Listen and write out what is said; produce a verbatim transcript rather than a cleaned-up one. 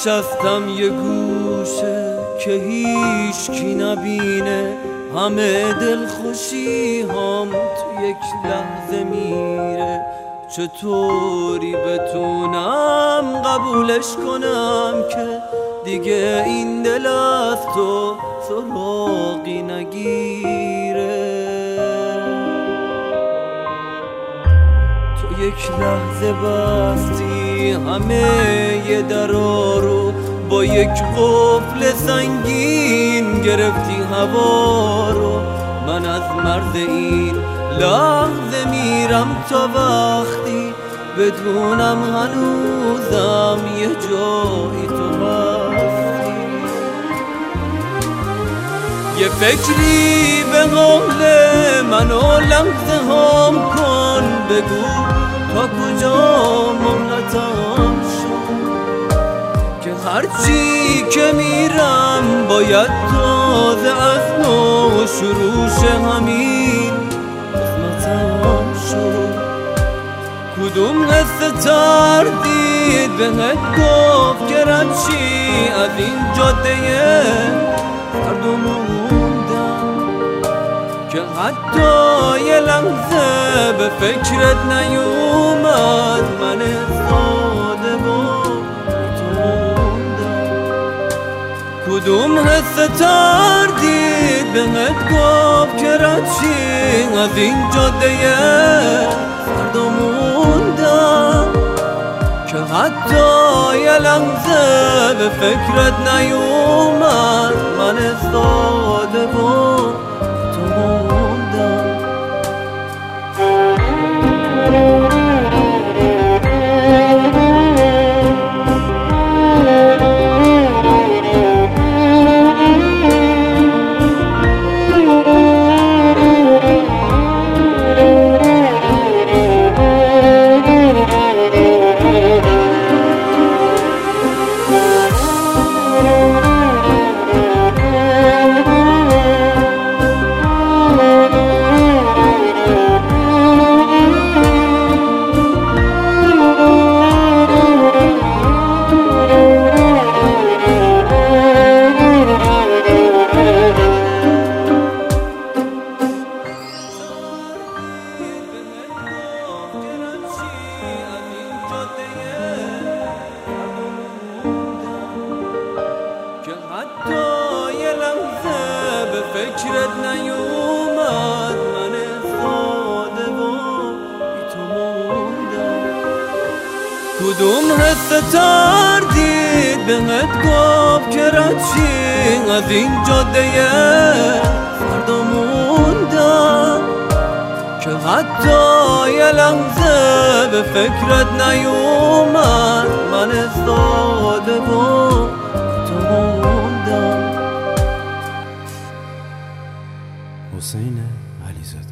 نشستم یه گوشه که هیچ کی نبینه، همه دلخوشی هم تو یک لحظه میره. چطوری بتونم قبولش کنم که دیگه این دل از تو سراغی نگیره؟ تو یک لحظه بستی همه یه درا رو، با یک قفل سنگین گرفتی هوا رو. من از مرز این لحظه میرم تا وقتی بدونم هنوزم یه جایی تو هستی. یه فکری به حال من و لحظه هم کن، بگو تا کجا مهلتم شد که هرچی که میرم باید تازه از نو شروع شه. همین قسمتم شد. کدوم قصه تردید بهت گفت که رچی از این جاده سرد و موندم که حتی یه لحظه به فکرت نیومد من ساده با تو موندم. کدوم حس تردید بهت گفت که رچی از این جاده سرد و موندم که حتی یه لحظه به فکرت نیومد من ساده با تو موندم. حتی یه لحظه به فکرت نیومد من ساده با بی تو موندم. کدوم حس تردید بهت گفت که رچی از این جاده سرد و موندم که حتی یه لحظه به فکرت نیومد من ساده با تو موندم. حسین علیزاده.